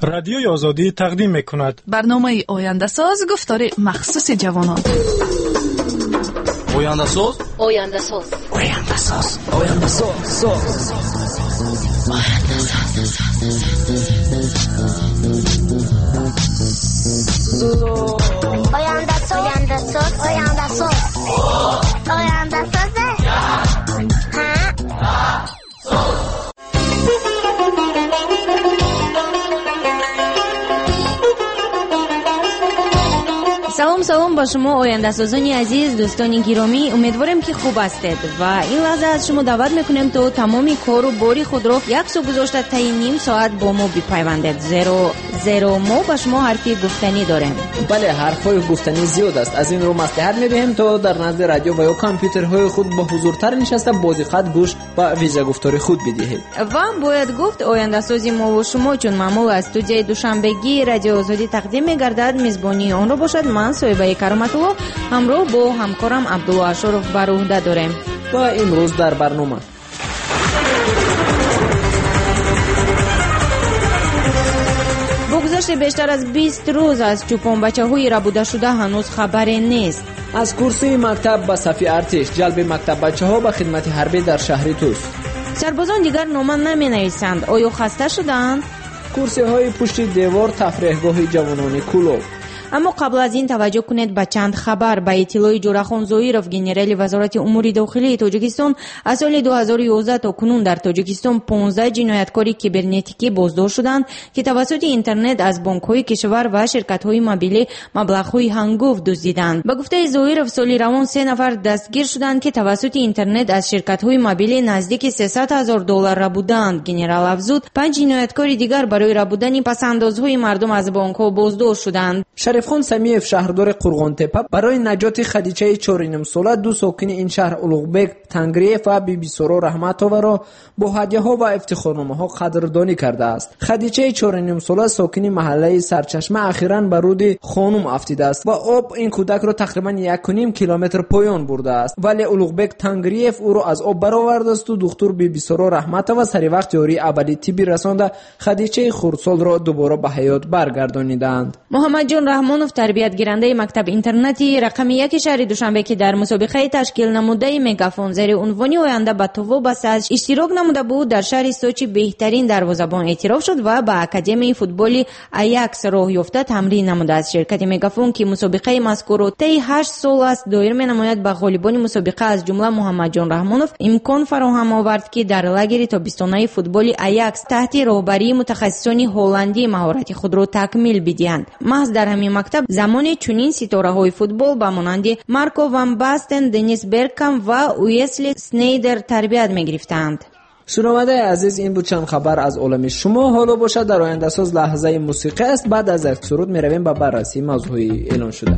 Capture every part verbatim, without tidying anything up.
رادیوی آزادی تقدیم می‌کند. برنامه آینده ساز گفتار مخصوص جوانان. آینده ساز آینده ساز آینده ساز آینده ساز آینده ساز آینده ساز آینده ساز آینده ساز سلام سلام با شما آینده سازانی عزیز، دوستان گرامی، امیدوارم که خوب هستید و این لحظه از شما دعوت میکنیم تا تمامی کار و باری خود را یک سو گذاشته تا نیم ساعت با ما بپیوندید. زیرو زیرو ما با شما حرفی گفتنی داریم. بله، حرفای گفتنی زیاد است. از این رو مصلحت میدهیم تا در نزد رادیو و یا کامپیوترهای خود با حضورتر نشسته بازی خط گوش و ویزا گفتار خود بدهید. و باید گفت آینده سازی ما و شما چون معمول از استودیوی دوشنبگی رادیو آزادی تقدیم میگردد، میزبانی آن را باشد من صاحبه کرامت‌الله همراه با همکارم عبدالله اشرف بر عهده داریم. و امروز در برنامه بگذشت بیشتر از بیست روز از چوپان بچه‌های ربوده شده هنوز خبری نیست. از کرسی مکتب به صف ارتش، جلب مکتب بچه‌ها به خدمت حربی در شهر توس. سربازان دیگر نامه نمی‌نویسند. آیا خسته شدند؟ کرسی‌های پشت دیوار تفریحگاه جوانان کلوب. اما قبل از این توجه کنید به چند خبر. به اطلاع جورخان زویرов گنرال وزارت امور داخلی تاجیکستان از سال دو هزار و یازده تا کنون در تاجیکستان پانزده جنایتکاری کیبرنتیکی بازداشت شدند که توسط اینترنت از بانک‌های کشور و شرکت‌های موبیلی مبلغ‌های هنگفت دزدیدند. به گفته زویرов سال روان سه نفر دستگیر شدند که توسط اینترنت از شرکت‌های موبیلی نزدیک سیصد هزار دلار را بودند. گنرال افزود پنج جنایتکار دیگر برای را بودن پس‌اندازهای مردم از بانک‌ها بازداشت شدند. شریفخان سمیف شهردار قرغان تپه برای نجات خدیجه چهار و نیم ساله دو ساکن این شهر اولوغبک تنگریف و بی بی سرا رحمت‌آور را با هدیه‌ها و افتخارنامه‌ها قدردانی کرده است. خدیجه چهار و نیم ساله ساکن محله سرچشمه اخیراً به رود خانم افتیده است و آب این کودک را تقریباً یک و نیم کیلومتر پایان برده است، ولی اولوغبک تنگریف او را از آب برآورده است و دکتر بی بی سرا رحمت‌آور سری وقت یاری ابدی طبی رسانده خدیجه خردسال را دوباره به حیات برگردانیدند. محمد جان رحمانوف تربیت گیرنده مکتب اینترنتی رقم یک شهر دوشنبه که در مسابقه تشکیل نموده مگافون زیر عنوان آینده به تو وابسته است اشتراک نموده بود، در شهر سوچی بهترین دروازه‌بان اعتراف شد و به اکادمی فوتبالی ایاکس راه یافته تمرین نموده است. شرکت مگافون که مسابقه مذکور را طی هشت سال است دایر می‌نماید به غالبان مسابقه از جمله محمد جان رحمانوف امکان فراهم آورد که در لاگر تابستانه فوتبالی ایاکس تحت راهبری متخصصان هلندی مهارت خود را تکمیل بدهند. محض در همین مکتب زمانی چنین ستاره‌های فوتبال به مانند مارکو وان باستن، دنیس برکام و ویسلی سنیدر تربیت می‌گرفتند. شنونده عزیز، این بود چند خبر از عالم شما. حالا باشد در آینده ساز لحظه موسیقی است. بعد از یک سرود می‌رویم به بررسی موضوعی اعلان شده.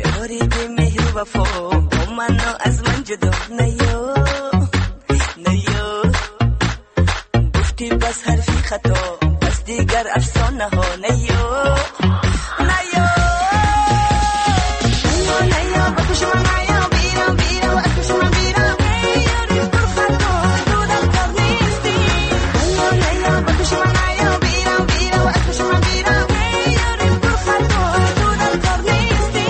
دیگر افسانه ها نیو نیو نیو بکش من نیو بیرم بیرم اکش من بیرم یاری برخد تو در کار نیستی نیو نیو بکش من نیو بیرم بیرم اکش من بیرم یاری برخد تو در کار نیستی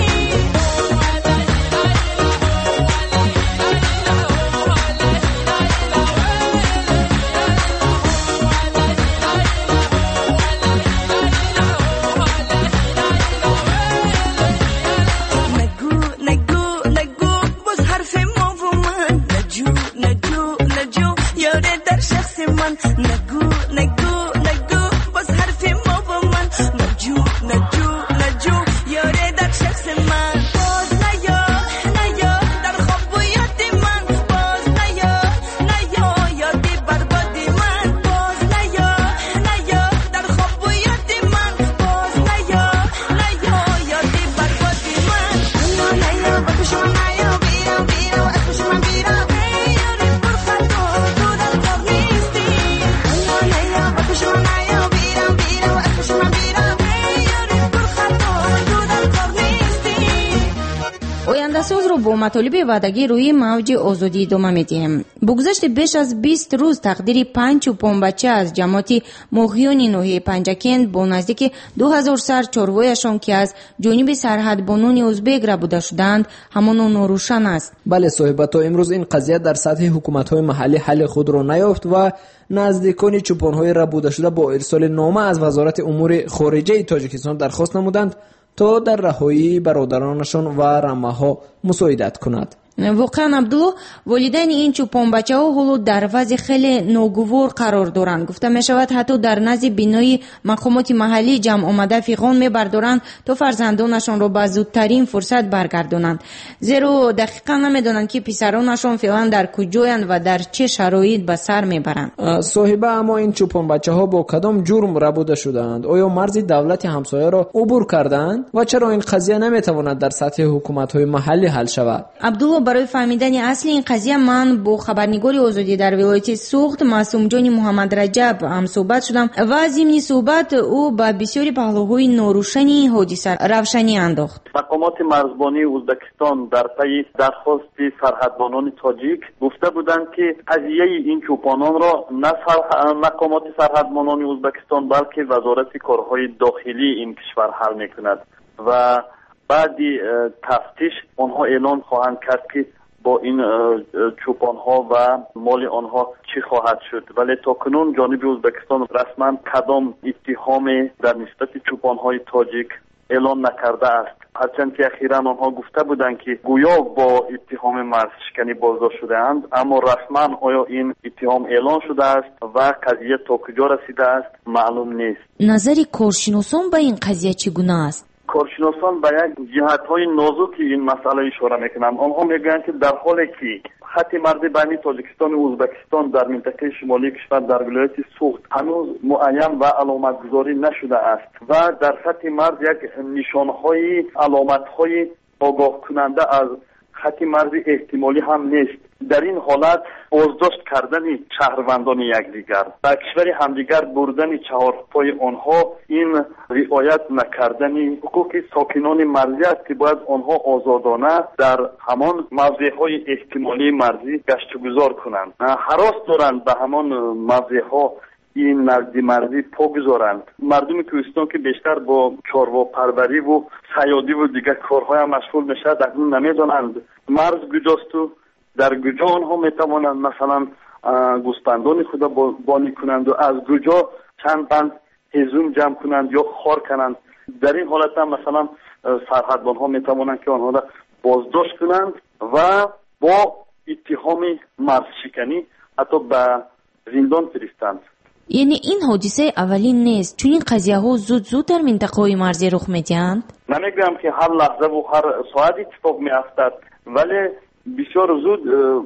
با مطالب وعدگی روی موج آزادی ادامه میدیم. بگذشت بیش از بیست روز تقدیر پنج چوپان بچه از جماعت ماهیان ناحیه پنجکند با نزدیک دو هزار سر چاروایشان که از جانب سرحدبانان ازبک ربوده شدند همان ناروشن است. بله صاحب، تا امروز این قضیه در سطح حکومت‌های محلی حل خود را نیافت و نزدیکان چوپان‌های ربوده شده با ارسال نامه از وزارت امور خارجه تاجیکستان درخواست نمودند تا در رهایی برادرانشان و رمه‌ها مساعدت کند. واقعا عبدالله، والدین این چوپان بچه ها حالا در وضع خیلی ناگوار قرار دارند. گفته می شود حتی در نزد بینای مقامات محلی جمع آمده فیغان می بردارند تا فرزندانشان را به زودترین فرصت برگردانند، زیرا دقیقا نمی دانند که پسرانشان فعلا در کجایند و در چه شرایط به سر می برند. صاحبه، اما این چوپان بچه ها با کدام جرم ربوده شدند؟ آیا مرز دولت همسایه را عبور کردند و چرا این قضیه نمی تواند در سطح حکومت های محلی حل شود؟ عبدالله، برای فهمیدن اصل این قضیه من با خبرنگار آزادی در ولایت سوخت معصوم جان محمد رجب هم صحبت شدم و از این صحبت او به بسیاری پهلوهای ناروشنی حادثه روشنی انداخت. مقامات مرزبانی ازبکستان در پی درخواست سرحدبانان تاجیک گفته بودند که قضیه این چوپانان را نه مقامات سرحدبانان ازبکستان بلکه وزارت کارهای داخلی این کشور حل میکند و بعدی تفتیش آنها اعلان خواهند کرد که با این چوپان ها و مال آنها چی خواهد شد. ولی تا کنون جانب ازبکستان رسما کدام اتهام در نسبت چوپان های تاجیک اعلان نکرده است، هرچند که اخیراً آنها گفته بودند که گویا با اتهام مرز شکنی بازداشت شده اند، اما رسما آیا این اتهام اعلان شده است و قضیه تا کجا رسیده است معلوم نیست. نظر کارشناسان به این قضیه چگونه است؟ کارشناسان به یک جهت‌های نازکی این مسئله اشاره میکنند. آنها میگویند که در حالی که خط مرز بین تاجیکستان و ازبکستان در منطقه شمالی کشور در ولایت سوخت هنوز معین و علامت گذاری نشده است و در سطح مرز یک نشانهای علامت‌های آگاه کننده از خط مرز احتمالی هم نیست. در این حالت بازداشت کردن شهروندان یکدیگر و کشور همدیگر بردن چهارپای آنها این رعایت نکردن حقوق ساکنان مرزی است که باید آنها آزادانه در همان موضعهای احتمالی مرزی گشت و گذار کنند. هراس دارند به همان موضعها این نزدی مرزی پا گذارند. مردم کوهستان که بیشتر با چاروا پروری و صیادی و دیگر کارهای هم مشغول میشه اکنون نمیدانند مرز کجاست و در کجا آنها میتوانند مثلا گوسفندان خود بانی کنند و از کجا چند بند هزوم جمع کنند یا خار کنند. در این حالت هم مثلا سرحدبان ها میتوانند که آنها را بازداشت کنند و با اتهام مرز شکنی حتی به زندان فرستند. یعنی این حادثه اولین نیست، چون این قضیه ها زود زود در منطقه مرزی رخ میدهند؟ نمیگم که هر لحظه و هر ساعت اتفاق میافتد، ولی بسیار زود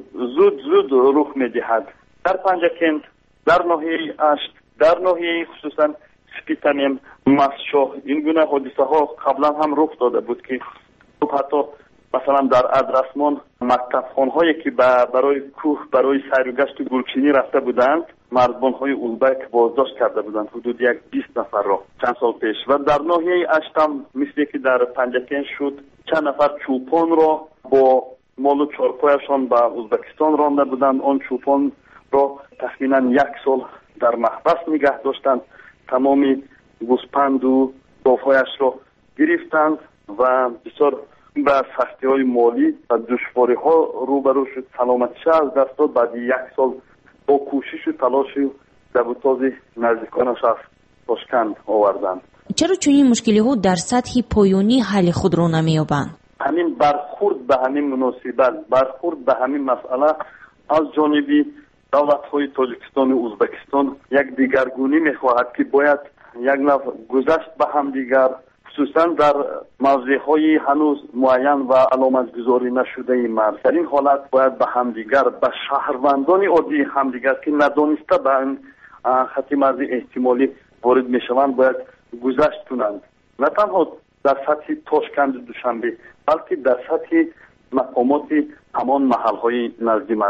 زود زود رخ میدهد. در پنجکند، در ناحیه اشت، در ناحیه خصوصا سپیتمیم، مسشاه، این گونه حادثه ها قبلا هم رخ داده بود که حتی مثلا در ادرسمان مکتب خانهایی که برای کوه برای سیر و گشت و گلچینی رفته بودند مرزبان های ازبک بازداشت کرده بودند حدود یک بیست نفر را چند سال پیش. و در ناحیه اشتم مثل که در پنجکند شد چند نفر چوپان را با مال و چارپایشان به ازبکستان رانده بودند. آن چوپان را تخمینا یک سال در محبس نگه داشتند، تمامی گوسپند و گاوهایش را گرفتند و بسیار به سختی های مالی و دشواری ها روبرو شد. سلامتیش از دست داد. بعد یک سال با کوشش و تلاش و دبوتاز نزدیکانش از تاشکند آوردند. چرا چنین مشکلی ها در سطح پایانی حل خود را نمی‌یابند؟ همین برخورد به همین مناسبت، برخورد به همین مسئله از جانب دولت های تاجیکستان و ازبکستان یک دیگرگونی میخواهد که باید یک نوع گذشت به هم دیگر، خصوصا در موضعهای هنوز معین و علامت گذاری نشده این مرز. در این حالت باید به همدیگر، به شهروندان عادی همدیگر که ندانسته به این خط مرز احتمالی وارد میشوند باید گذشت کنند، نه تنها در سطح تاشکند دوشنبه بلکه در سطح مقامات همان محلهای نزدی مرزی.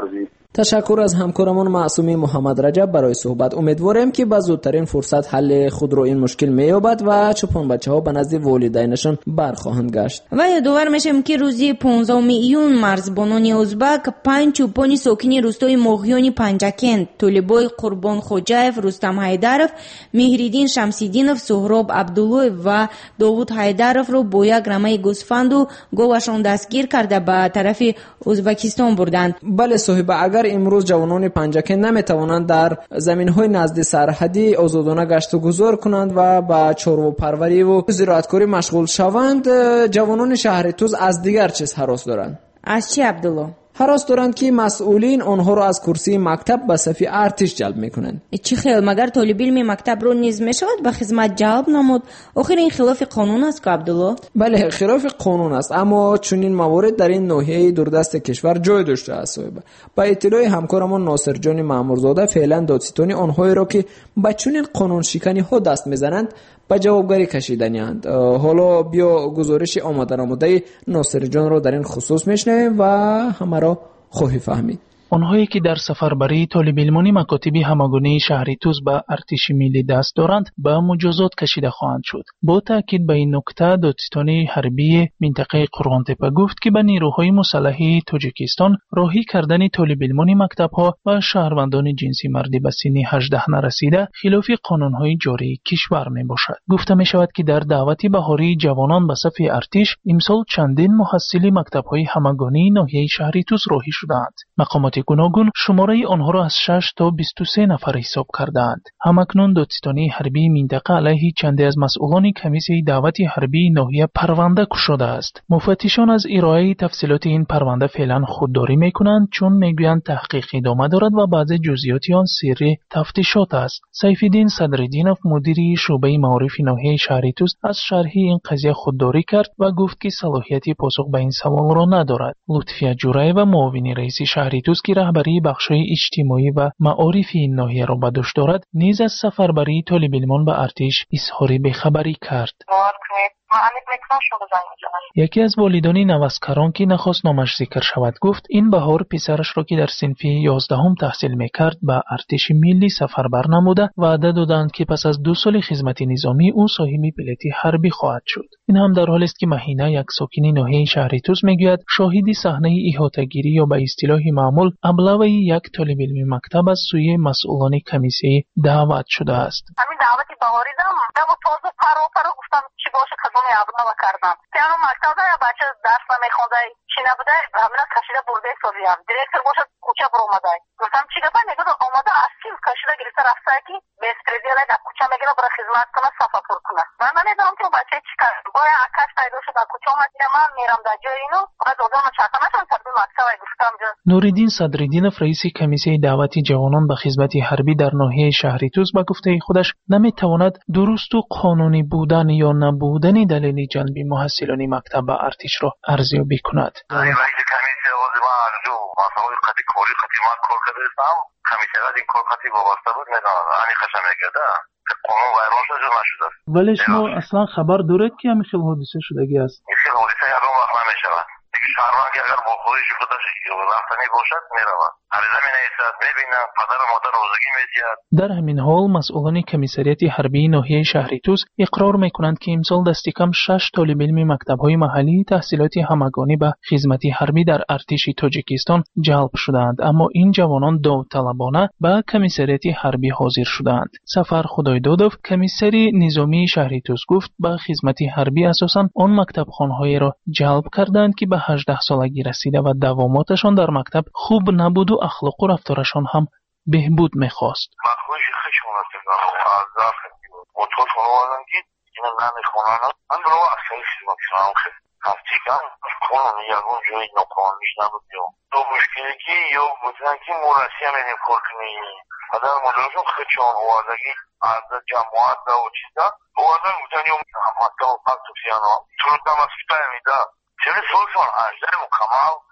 تشکر از همکارمان معصومی محمد رجب برای صحبت. امیدواریم که با زودترین فرصت حل خود رو این مشکل می‌یابد و چپان بچه‌ها به نزد والدینشان برخواهند گشت. و یادآور میشم که روزی پانزدهم ایون مرزبانان ازبک پنج چوپانی ساکنی روستای ماهیان پنجکند، طالبای قربان خوجاєв، رستم حیدرов، مهریدین شمسیدینов، سهراب عبدالله و داوود حیدرов رو با یک رمه گوسفند و گاوشان دستگیر کرده به طرف ازبکستان بردند. بله صاحب، اگر امروز جوانان پنجکند نمیتوانند در زمین‌های نزد سرحدی آزادانه گشت و گذار کنند و با چارواپروری و زراعتکاری مشغول شوند، جوانان شهر توز از دیگر چیز هراس دارند. از چی عبدالله؟ هراس دارند که مسئولین آنها را از کرسی مکتب به صف ارتش جلب میکنند. چی خیل؟ مگر طالب علم مکتب رو نیز میشود به خدمت جلب نمود؟ آخر این خلاف قانون است که عبدالله؟ بله خلاف قانون است، اما چنین موارد در این ناحیه دوردست کشور جای داشته است. با اطلاع همکارمان ناصر جان مامورزاده فعلا دادستانی آنهایی را که با چنین قانون شکنی ها دست میزنند به جوابگاری کشیدنی اند. حالا بیا گزارش آماده نموده ناصر جان را در این خصوص میشنویم و همه را خواهی فهمید. آنهایی که در سفربری طالب علمانی مکاتب همگانی شهر توز به ارتش ملی دست دارند به مجازات کشیده خواهند شد. با تاکید به این نکته دادستان حربی منطقه قرغانتپه گفت که به نیروهای مسلح تاجیکستان راهی کردن طالب علمانی مکتب‌ها و شهروندان جنسی مردی به سن هجده نرسیده خلاف قانون‌های جاری کشور میباشد. گفته می‌شود که در دعوت بهاری جوانان به صف ارتش امسال چندین محصل مکتب‌های همگانی ناحیه شهر توز راهی شدند. مقامات گوناگون شماره آنها را از شش تا بیست و سه نفر حساب کردند. همکنون دادستان حربی منطقه علیه چندی از مسئولان کمیسیون دعوت حربی ناحیه پرونده گشوده است. مفتشان از ارائه تفصیلات این پرونده فعلا خودداری میکنند، چون میگویند تحقیق ادامه دارد و بعضی جزئیات آن سری تفتیشات است. سیفالدین صدرالدینov مدیر شعبه معارف ناحیه شهر توز از شرح این قضیه خودداری کرد و گفت که صلاحیت پاسخ به این سوال را ندارد. لطفیه جورایeva معاون رئیس شهر توز که رهبری بخش‌های اجتماعی و معارف این ناحیه را به دوش دارد نیز از سفربری طالب علمان به ارتش اظهار بی‌خبری کرد. یکی از والدان نوسکران که نخواست نامش ذکر شود گفت این بهار پسرش را که در صنف یازدهم تحصیل میکرد به ارتش ملی سفربر نموده وعده دادند که پس از دو سال خدمت نظامی او صاحب بلیط حربی خواهد شد. این هم در حالی است که مهینه یک ساکن ناحیه شهر توز میگوید شاهد صحنه احاطه‌گیری یا به اصطلاح معمول ابله یک طالب علم مکتب از سوی مسئولان کمیسیون دعوت شده است. همین دعوت بهاری دادم و تازه پرو پرو گفتم چی باشه خدمت ابله کردم. پیانو مکتب یا بچه درس نمیخونده چی نبوده همین کشیده برده سوریام دیرکتور باشه کوچه بر اومده. گفتم چی گفت میگه اومده اصیل کشیده گرفته رفته کی به استریدیال در کوچه میگه برای خدمت کنه صفا پر کنه. من نمیدونم که بچه چی کرد. باید عکس پیدا شد در کوچه اومد من میرم در جای اینو بعد دادم چاکنشون تبدیل مکتب گفتم جا. نوریدین صدرالدینov رئیس کمیسیون دعوت جوانان به خدمت حربی در ناحیه شهر توز با گفته خودش نمیتواند درست و قانونی بودن یا نبودن دلیل جلب محصلان مکتب به ارتش را ارزیابی کند. رئیس کمیسیون عضو ارجو مسائل قضیه کاری قدیما کار کرده استم کمیسیون این کار قضیه وابسته بود میدان آنی خشم میگرده قانون ویران شده نشده است. ولی شما اصلا خبر دارید که همین خیلی حادثه شدگی است؟ این خیلی حادثه یادم وقت نمیشود. دیگه شهروند که اگر با خودش خودش رفتنی باشد میرود. عریضه می نویسد میبینم پدر و مادر روزگی میدهد. در همین حال مسئولان کمیسریات حربی ناحیه شهر توز اقرار میکنند که امسال دست کم شش طالب علم مکتب‌های محلی تحصیلات همگانی به خدمت حربی در ارتش تاجیکستان جلب شدند، اما این جوانان داوطلبانه به کمیسریات حربی حاضر شدند. سفر خدایدادov کمیسری نظامی شهر توز گفت به خدمت حربی اساساً آن مکتبخانه‌ای را جلب کردند که به هجده سالگی رسیده و دواماتشان در مکتب خوب نبود و اخلاق و رفتارشان هم بهبود می‌خواست. مخوش خشم است که از موتور فروادن که اینا نمیخونن. من برای اصلی شدم که هفته کم خونم یکون جوی نقانیش نبودیم. دو مشکلی که یا بودن که مرسی هم این کار کنی پدر مادرشون خچان آوردگی از جماعت و چیزا آوردن بودن یا مطلب و پس و پیانا تردم از فهمیده چه سلطان هجده مکمل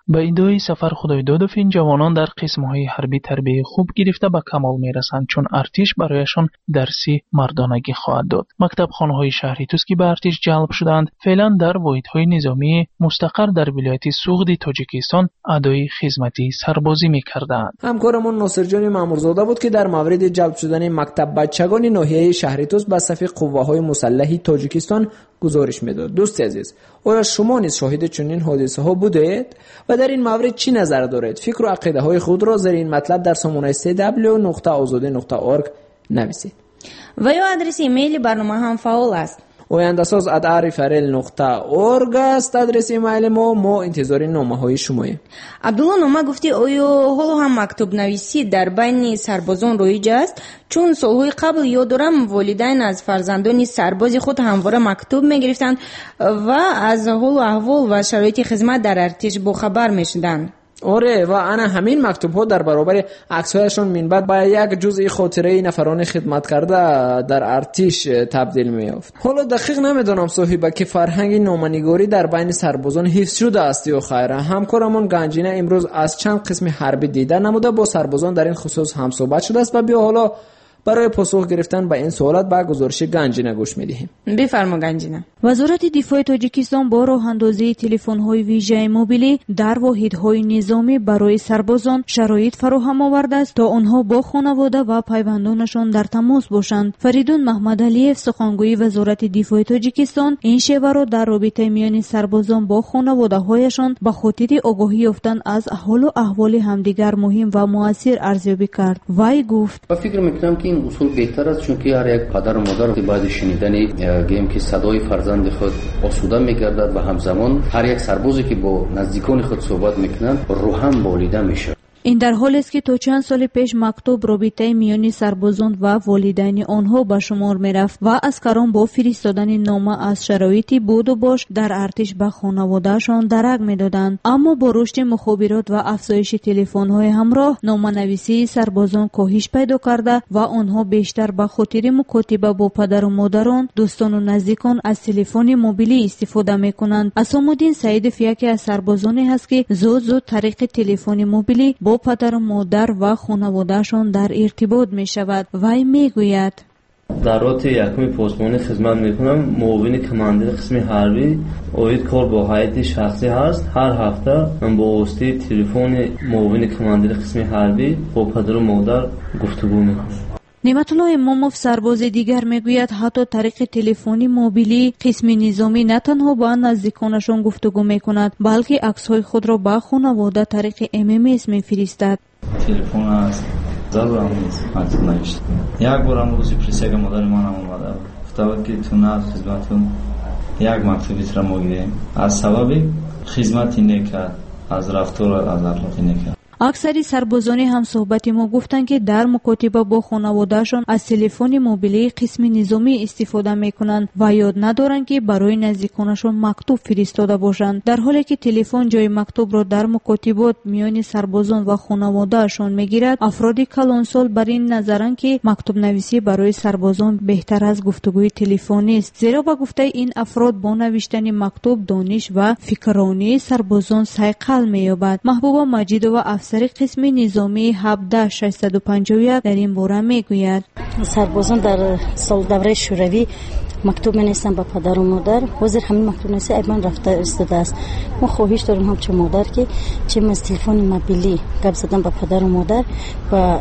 با ادامه سفر خدایدادوف این جوانان در قسم‌های حربی تربیت خوب گرفته به کمال میرسند چون ارتش برایشان درسی مردانگی خواهد داد. مکتب خانه‌های شهری توس که به ارتش جلب شدند فعلا در واحدهای نظامی مستقر در ولایت سوغد تاجیکستان ادای خدمتی سربازی می‌کردند. همکارمون ناصرجان مامورزاده بود که در مورد جلب شدن مکتب بچگان ناحیه شهری توس به صف قوه‌های مسلح تاجیکستان گزارش میداد. دوست عزیز، آیا شما نیز شاهد چنین حادثه ها بودید و در این مورد چی نظر دارید؟ فکر و عقیده های خود را زیر این مطلب در سامانه سی دبلیو نقطه آزادی نقطه اورگ نویسید. و یا آدرس ایمیل برنامه هم فعال است. oyandasaz at arifarel نقطه اورگ است آدرس ایمیل ما. ما انتظار نامه های شماییم. عبدالله نامه گفتی آیا حالا هم مکتوب نویسی در بین سربازان رایج است؟ چون سالهای قبل یاد دارم والدین از فرزندان سرباز خود همواره مکتوب میگرفتند و از حال و احوال و شرایط خدمت در ارتش باخبر میشدند. آره، و انا همین مکتوب ها در برابر عکس‌هایشان منبعد به یک جزء خاطره نفران خدمت کرده در ارتش تبدیل می‌یافت. حالا دقیق نمیدونم صاحبه که فرهنگ نامه‌نگاری در بین سربازان حفظ شده است یا خیر. همکارمون گنجینه امروز از چند قسم حربی دیده نموده با سربازان در این خصوص هم صحبت شده است و بیا حالا برای پاسخ گرفتن به این سوالات با گزارش گنجینه گوش می‌دهیم. بفرما گنجینه. وزارت دفاع تاجیکستان با راه اندازی تلفن‌های ویژه موبیلی در واحدهای نظامی برای سربازان شرایط فراهم آورده است تا آنها با خانواده و پیوندانشان در تماس باشند. فریدون محمد علیف سخنگوی وزارت دفاع تاجیکستان این شیوه را در رابطه میان سربازان با خانواده‌هایشان به خاطر آگاهی یافتن از حال و احوال همدیگر مهم و مؤثر ارزیابی کرد. وی گفت: فکر می‌کنم که این اصول بهتر است چون که هر یک پدر و مادر بعد شنیدن گیم که صدای فرزند خود آسوده می‌گردد و همزمان هر یک سربازی که با نزدیکان خود صحبت می‌کنند روحم بالیده میشه. این در حالی است که تا چند سال پیش مکتوب رابطه میان سربازان و والدین آنها به شمار میرفت و عسکران با فرستادن نامه از شرایطی بود و باش در ارتش به خانواده‌شان درک میدادند. اما با رشد مخابرات و افزایش تلفن‌های همراه نامه‌نویسی سربازان کاهش پیدا کرده و آنها بیشتر به خاطر مکاتبه با پدر و مادران، دوستان و نزدیکان از تلفن موبیلی استفاده میکنند. اسام‌الدین سعیدов یکی از سربازانی است که زود زود طریق تلفن موبیلی با پدر و مادر و خانواده‌شان در ارتباط می شود. وی می گوید: در رابط یکمی پاسبانی خدمت می کنم. معاون کماندیر قسم حربی اوید کار با هیئت شخصی هست. هر هفته من با واسطه تلفن معاون کماندیر قسم حربی با پدر و مادر گفتگو می کنم. نعمت الله اماموف سرباز دیگر میگوید حتی طریق تلفنی موبیلی قسم نظامی نه تنها با نزدیکانشان گفتگو میکند بلکه عکس‌های خود را با خانواده طریق ام ام اس میفرستد. تلفن است ضرورم نیست عکس نگشت. یک بار هم روزی پرسیگ مادر من اومده گفت که تو نه خدمتتون یک مکتوبی را میگیریم از سبب خدمتی نکرد از رفتار از اخلاقی نکرد. اکثری سربازانی هم صحبت ما گفتند که در مکاتبه با خانواده‌شان از تلفن موبیلی قسم نظامی استفاده میکنند و یاد ندارند که برای نزدیکانشان مکتوب فرستاده باشند، در حالی که تلفن جای مکتوب را در مکاتبات میان سربازان و خانواده‌شان میگیرد. افراد کلانسال بر این نظرند که مکتوب نویسی برای سربازان بهتر از گفتگوی تلفنی است، زیرا با گفته این افراد با نوشتن مکتوب دانش و فکرانی سربازان صیقل می‌یابد. محبوبه مجید و افسر قسم نظامی هفده ششصد و پنجاه و یک در این باره میگوید: سربازان در سال دوره شوروی مکتوب می‌نویسن به پدر و مادر. حاضر همین مکتوب نویسی ایمان رفته استاده است. ما خواهش داریم همچون مادر که چه از تلفن موبیلی گپ زدن به پدر و مادر و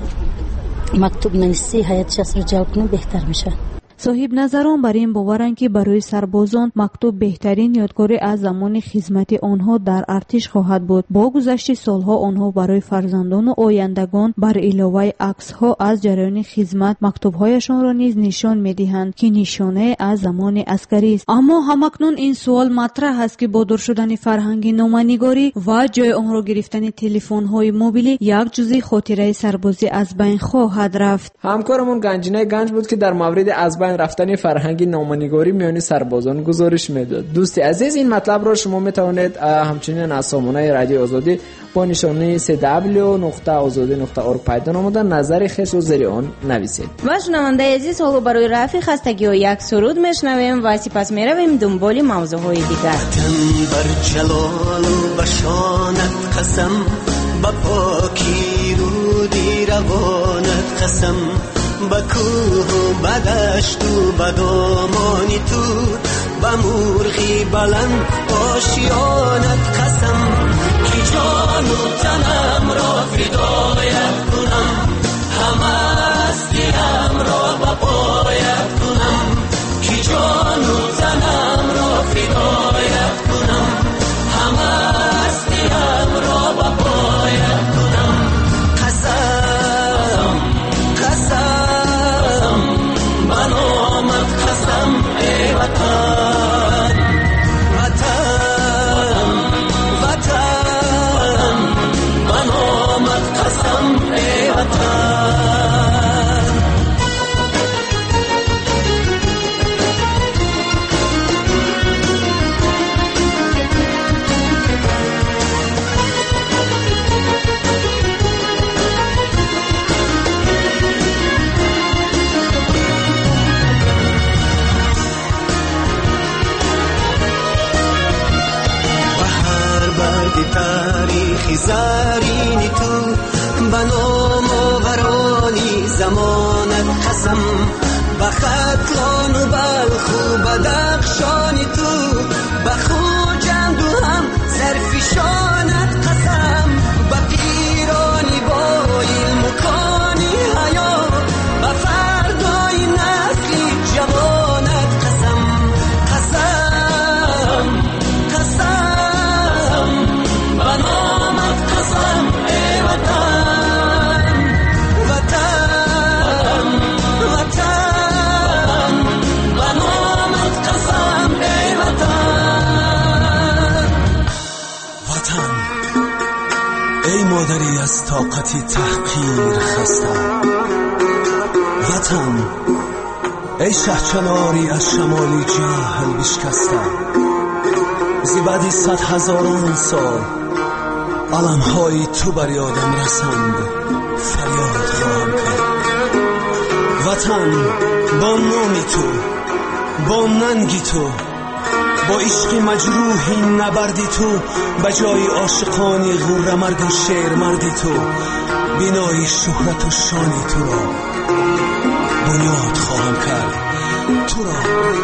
مکتوب نویسی هیئت شخصی رو جلب کنیم بهتر میشه. صاحب نظران بر این باورند که برای سربازان مکتوب بهترین یادگاری از زمان خدمت آنها در ارتش خواهد بود. با گذشت سالها آنها برای فرزندان و آیندگان بر علاوه عکس‌ها از جریان خدمت مکتوب‌هایشان را نیز نشان می‌دهند که نشانه از زمان عسکری است. اما همکنون این سوال مطرح است که با دور شدن فرهنگ نامه‌نگاری و جای آن را گرفتن تلفن‌های موبیلی یک جزء خاطره سربازی از بین خواهد رفت. همکارمون گنجینه گنج بود که در مورد از بین رفتن فرهنگ نامه‌نگاری میان سربازان گزارش میداد. دوست عزیز، این مطلب را شما میتوانید همچنین از سامانه رادیو آزادی با نشانی سی دبلیو نقطه آزادی نقطه اورگ پیدا نمودن نظر خویش را زیر آن نویسید. و شنونده عزیز، حالا برای رفع خستگی و یک سرود میشنویم و سپس میرویم دنبال موضوعهای دیگر. بر جلال و بشانت قسم، با پاکی رودی روانت قسم، با کوه و بدشت و بدامانی تو، با مرغی بلند آشیانت قسم، کی جان و تنم را فدایت کنم، همه هستیم را با پایت کنم، کی جان و تنم را فدایت کنم، همه هستیم را با پایت کنم. قسم قسم بنامت قسم ای وطن، وطن وطن بنامت قسم ای وطن. تاریخی زرین تو، بنام آورانی زمانت قسم، بختلان و بلخ و بدخشانی تو، بخوجند و هم زرفشانت قسم، بپیرانی با علم و کانی حیا، بفردای نسلی جوانت قسم. قسم قسم بنامت قسم ای وطن، وطن وطن بنامت قسم ای وطن. وطن ای مادری از طاقتی تحقیر خسته، وطن ای شهچلاری از شمالی جهل بشکسته، زی بعدی صد هزاران سال علمهای تو بر یادم رسند، فریاد خواهم کرد. وطن با نامی تو، با ننگی تو، با عشق مجروحی نبردی تو، به جای عاشقانی غره مرد و شیر مردی تو، بینای شهرت و شانی تو را بنیاد خواهم کرد، تو را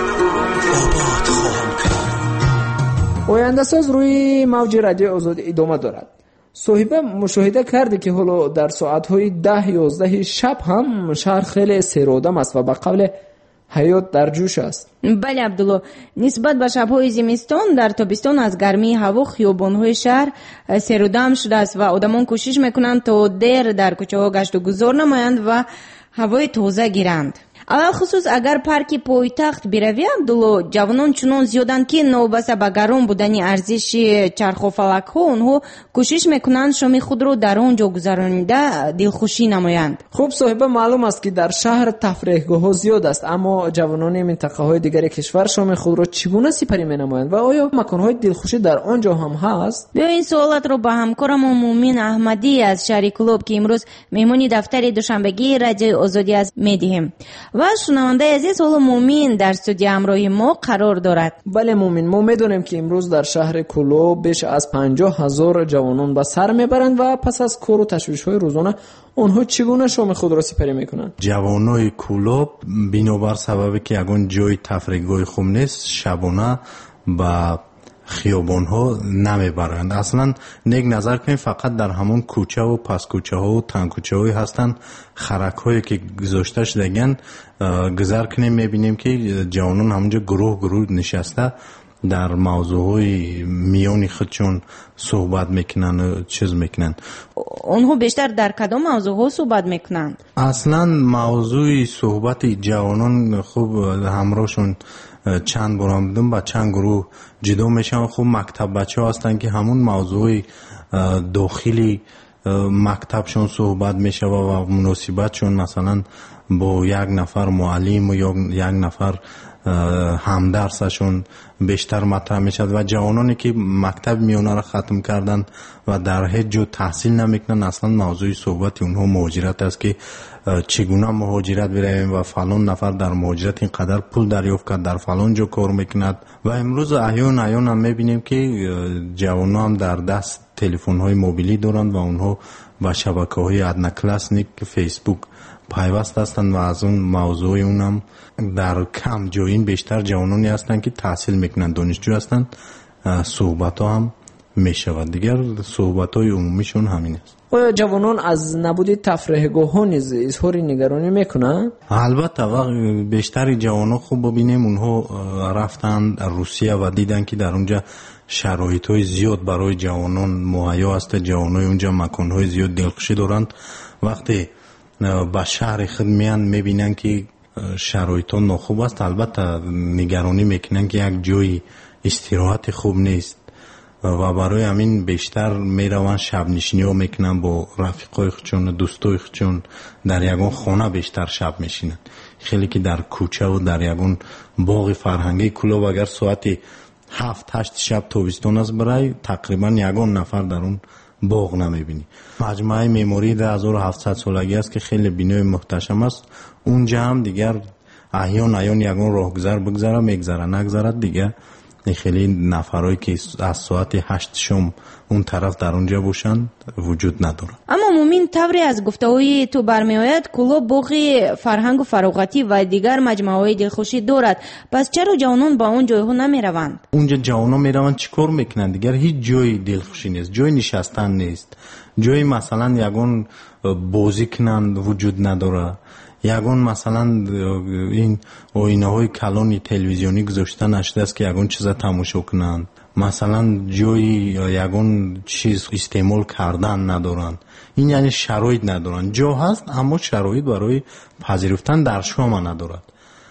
آباد خواهم کرد. آینده ساز روی موج رادیو آزادی ادامه دارد. صاحبه مشاهده کرده که حالا در ساعتهای ده یازده شب هم شهر خیلی سیرودم است و به قبل حیات در جوش است. بله عبدالله، نسبت به شب‌های زمستان در تابستان از گرمی هوا خیابان‌های شهر سیرودم شده است و آدمان کوشش میکنند تا دیر در کوچه‌ها گشت و گذار نمایند و هوای تازه گیرند. اول خصوص اگر پارکی پایتخت بروی عبدالله، جوانان چنان زیادند که نوبسته به گرم بودنی ارزش چرخ و فلک ها اونها کوشش میکنند شام خود رو در آنجا گذرانیده دلخوشی نمایند. خوب صاحبه، معلوم است که در شهر تفریحگاه ها زیاد است، اما جوانان منطقه های دیگر کشور شام خود را چگونه سپری مینمایند و آیا مکان های دلخوشی در آنجا هم هست؟ بیا این سوالات رو با همکارم مومن احمدی از شهر کلوب که امروز مهمانی دفتر دوشنبگی رادیو آزادی است میدهیم. و شنونده عزیز، حالا مومن در استودیو همراه ما قرار دارد. بله مومن، ما میدونیم که امروز در شهر کلوب بیش از پنجاه هزار جوانان به سر میبرند و پس از کار و تشویش‌های روزانه آنها چگونه شام خود را سپری میکنند؟ جوانای کلوب بنابر سببی که یگان جای تفریحگاه خوب نیست، شبانه با خیابان ها نمیبرند. اصلا نیک نظر کنید فقط در همون کوچه و پس کوچه ها و تنگ کوچه هایی هستن خرک هایی که گذاشته شدگن گذر کنیم میبینیم که جوانان همونجا گروه گروه نشسته در موضوع های میانی خودشون صحبت میکنن و چیز میکنن. اونها بیشتر در کدام موضوع ها صحبت میکنند؟ اصلا موضوع صحبت جوانان خوب همراهشون چند بار هم دیدم با چند گروه جدا میشن. خوب مکتب بچه ها هستن که همون موضوع داخلی مکتبشون صحبت میشه و مناسبتشون مثلا با یک نفر معلم و یا یک نفر همدرسشون بیشتر مطرح میشد و جوانانی که مکتب میونه را ختم کردن و در هیچ جو تحصیل نمیکنن اصلا موضوع صحبت اونها مهاجرت است که چگونه مهاجرت برویم و فلان نفر در مهاجرت اینقدر پول دریافت کرد در فلان جو کار میکند و امروز احیان احیان هم میبینیم که جوانان هم در دست تلفن های موبیلی دارند و اونها با شبکه های ادنکلاسنیک فیسبوک پیوست هستند و از اون موضوع اونم در کم جایین بیشتر جوانانی هستند که تحصیل میکنند دانشجو هستند صحبت ها هم میشود دیگر صحبت های عمومیشون همین است. آیا جوانان از نبود تفریحگاه ها نیز اظهار نگرانی میکنند؟ البته بیشتر جوانان خوب ببینیم اونها رفتند روسیه و دیدن که در اونجا شرایط های زیاد برای جوانان مهیا است. جوانای اونجا مکان های زیاد دلخوشی دارند. وقتی با شهر خود میان میبینن که شرایط ها ناخوب است البته نگرانی میکنن که یک جای استراحت خوب نیست و برای همین بیشتر میروان شب نشینی ها میکنن با رفیقای خودشون دوستای خودشون در یگان خانه بیشتر شب میشینن. خیلی که در کوچه و در یگان باغ فرهنگی کلوب اگر ساعت هفت هشت شب تابستون است برای تقریبا یگان نفر در اون باغ نمیبینی. مجموعه معماری در هزار و هفتصد سالگی است که خیلی بینای محتشم است. اونجا هم دیگر احیان احیان یگان راهگذر بگذره میگذره نگذرد دیگه خیلی نفرایی که از ساعت هشت شم اون طرف در اونجا باشند وجود نداره. اما مومین طوری از گفته‌های تو برمی آید کلوب باغ فرهنگ و فراغتی و دیگر مجموعه‌های دلخوشی دارد. پس چرا جوانان با اون جایها نمی روند؟ اونجا جوانان می روند چیکار میکنند؟ دیگر هیچ جای دلخوشی نیست، جای نشستن نیست، جای مثلا یگان بازی کنند وجود نداره، یگان مثلا این آینه های کلان تلویزیونی گذاشته نشده است که یگان چیزا تماشا کنند، مثلا جای یگان چیز استعمال کردن ندارن. این یعنی شرایط ندارن. جا هست اما شرایط برای پذیرفتن در شام ندارد.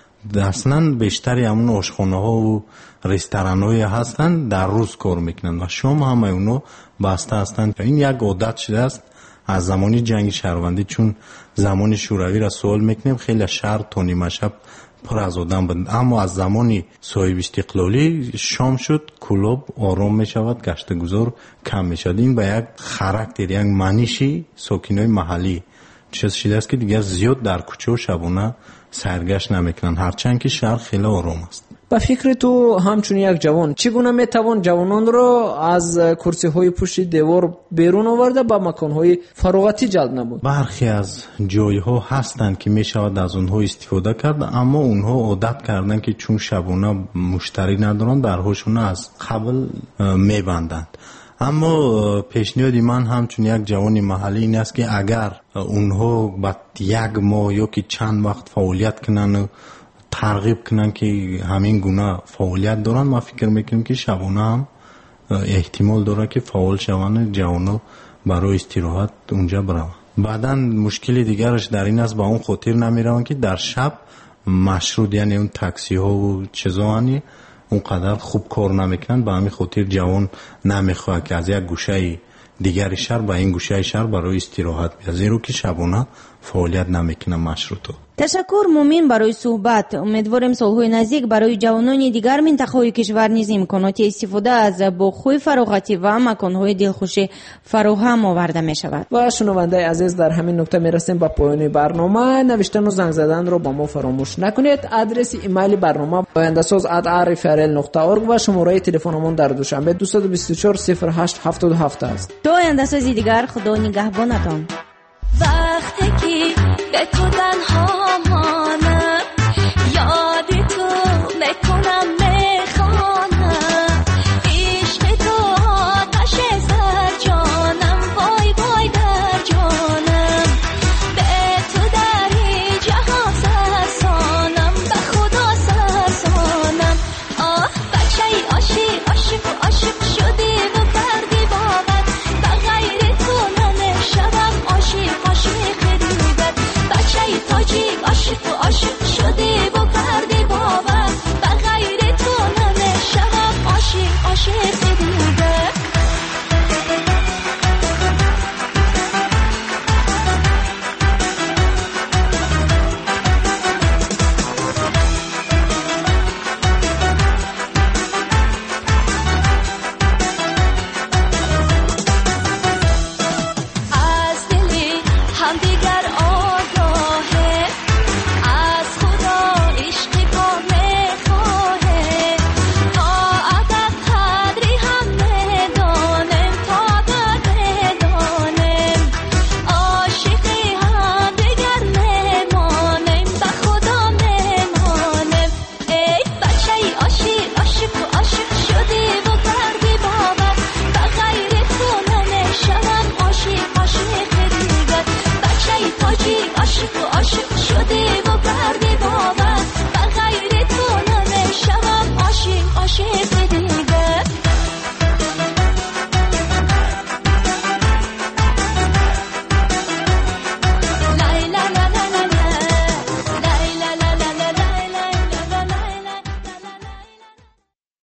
اصلا بیشتری همون آشخانه ها و رستوران های هستن در روز کار میکنن و شام همه اونو بسته هستن. این یک عادت شده است از زمانی جنگ شهروندی، چون زمان شوروی را سوال میکنیم خیلی شهر تا نیمه شب پر از آدم بود، اما از زمانی صاحب استقلالی شام شد کلوب آرام میشود، گشت گذار کم میشد. این به یک خاراکتر یک منیشی ساکنای محلی چیز شده است که دیگر زیاد در کوچه و شبانه سرگشت نمیکنن، هرچند که شهر خیلی آرام است. با فکر تو همچون یک جوان چگونه میتوان جوانان را از کرسی های پشت دیوار بیرون آورده با مکان های فراغتی جلب نمود؟ برخی از جای ها هستند که میشود از اونها استفاده کرد، اما اونها عادت کردن که چون شبانه مشتری ندارن درهاشون از قبل میبندند. اما پیشنهاد من همچون یک جوان محلی این است که اگر اونها بعد یک ماه یا که چند وقت فعالیت کنن ترغیب کنن که همین گونه فعالیت دارن، ما فکر میکنیم که شبانه هم احتمال داره که فعال شوند جوانا برای استراحت اونجا برون. بعدن مشکل دیگرش در این است با اون خاطر نمیروند که در شب مشروط، یعنی اون تاکسی ها و چیزا هنی اونقدر خوب کار نمیکنن، با همین خاطر جوان نمیخواد که از یک گوشه دیگر شهر با این گوشه شهر برای استراحت بیاد، زیرا که شبانه فعالیت نمیکنه مشروطه. تشکر مومین برای صحبت. امیدواریم سالهای نزدیک برای جوانان دیگر منطقه‌های کشور نیز امکانات استفاده از باغ‌های فراغتی و مکان‌های دلخوشی فراهم آورده می شود. و شنونده عزیز در همین نکته میرسیم به پایان برنامه. نوشتن و زنگ زدن رو با ما فراموش نکنید. آدرس ایمیل برنامه آینده‌ساز ات آر اف ار ال نقطه اورگ و شماره تلفنمون در دوشنبه دو دو چهار صفر هشت هفت هفت است. تا آینده‌سازی دیگر خدا نگهبانتان. وقتی که به تو تنها